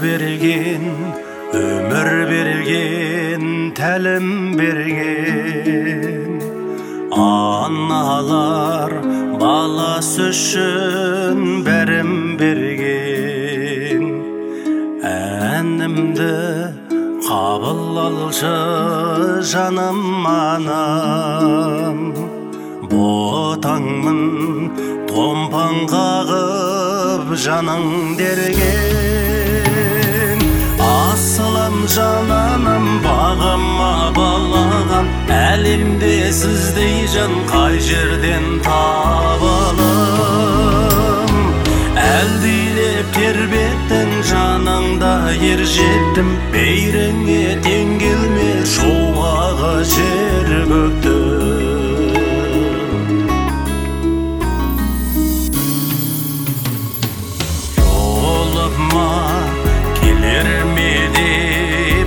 өмір берген, тәлім берген. Аналар баласы үшін бәрін берген. Әнімді қабыл алшы жаным анам, ботаңмын томпан қағып жаның дерген. Асылым жананам бағыма балағам, әлемде сіздей жан қай жерден табалым. Әлдилеп тербеттің жаныңда ер жеттім, бейріңе тең келме шуағы жер көкті. Жолыма келер ме деп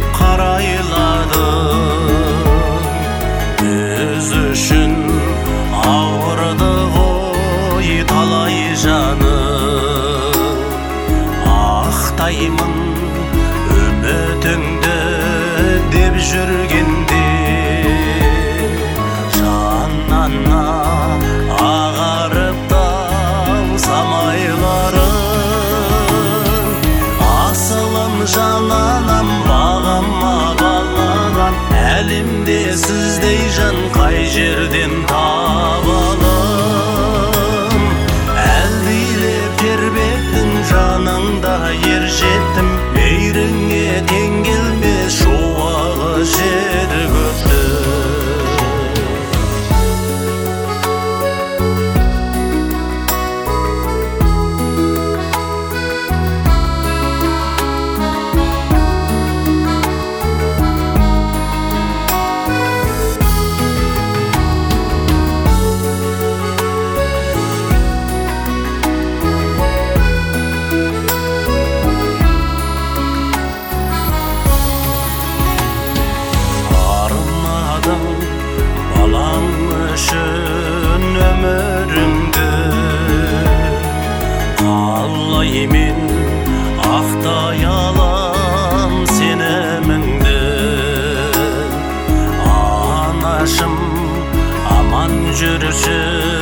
қарайладым, біз үшін ауырды ғой талай жаным. Ақтаймын үмітіңді деп жүргенде, жаннана ағарып тау самайларым. Асылым жананам бағыма балағам, әлемде сіздей жан қай жерден табалым. Әлдилеп тербеттің жаныңда ер жеттім, бейріңе тең келмес шуағы жер көкті. Балаң үшін өміріңді, қалай мен ақтай алам сеніміңді. Анашым аман жүрші